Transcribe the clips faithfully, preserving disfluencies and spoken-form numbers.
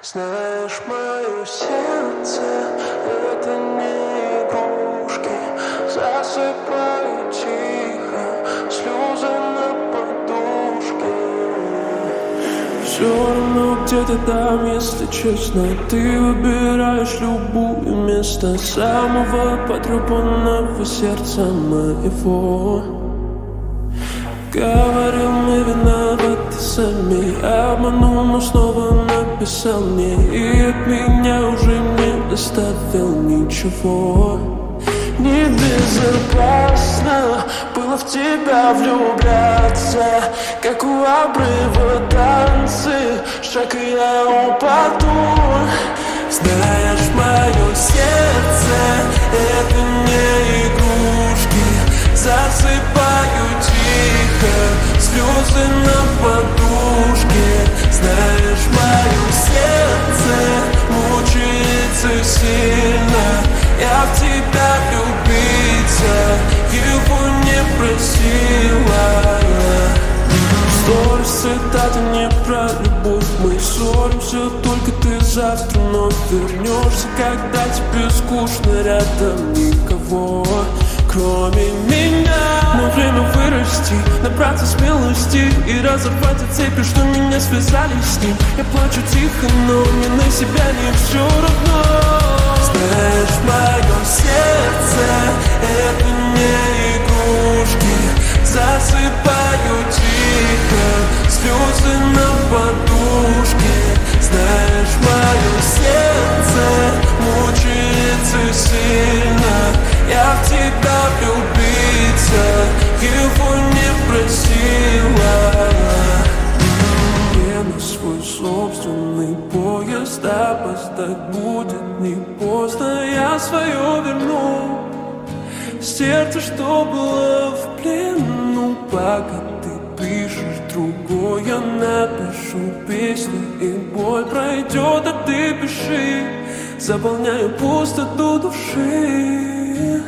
Знаешь, мое сердце — это не игрушки. Засыпаю тихо, слезы на подушке. Все равно где-то там, если честно, ты выбираешь любое место самого потрепанного сердца моего. Говорил, мы виноваты сами, обманул, но снова написал мне, и от меня уже не оставил ничего. Небезопасно было в тебя влюбляться, как у обрыва танцы, шаг и я упаду. Знаешь, мое сердце — это не игрушки. Засыпаю тихо, слезы на подушке. Знаешь, мое сердце мучается сильно. Я в тебя влюбиться его не просила. Сторис, цитата не про любовь. Мы ссоримся, только ты завтра вновь вернешься, когда тебе скучно, рядом никого, кроме меня. Но время вырасти, набраться смелости и разорвать эти цепи, что меня связали с ним. Я плачу тихо, но мне на себя не все равно. Знаешь, в моем сердце это не игрушки. Засыпаю тихо, слезы на подушке. Знаешь, мое сердце мучается сильно. Я в тебя влюбиться его не просила. Я на свой собственный поезд опоздать будет не поздно. Я свое верну. Сердце, что было в плену, пока ты пишешь другое, я напишу песню, и боль пройдет, а ты пиши. Заполняю пустоту души.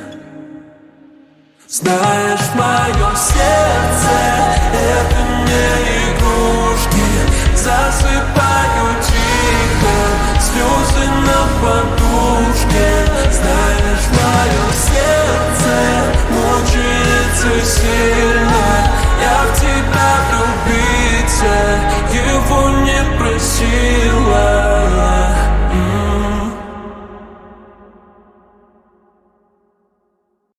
Знаешь, в моем сердце это не игрушки. Засыпаю тихо, слезы на подушке. Знаешь, в моем сердце мучается сильно. Я в тебя влюбиться его не просил.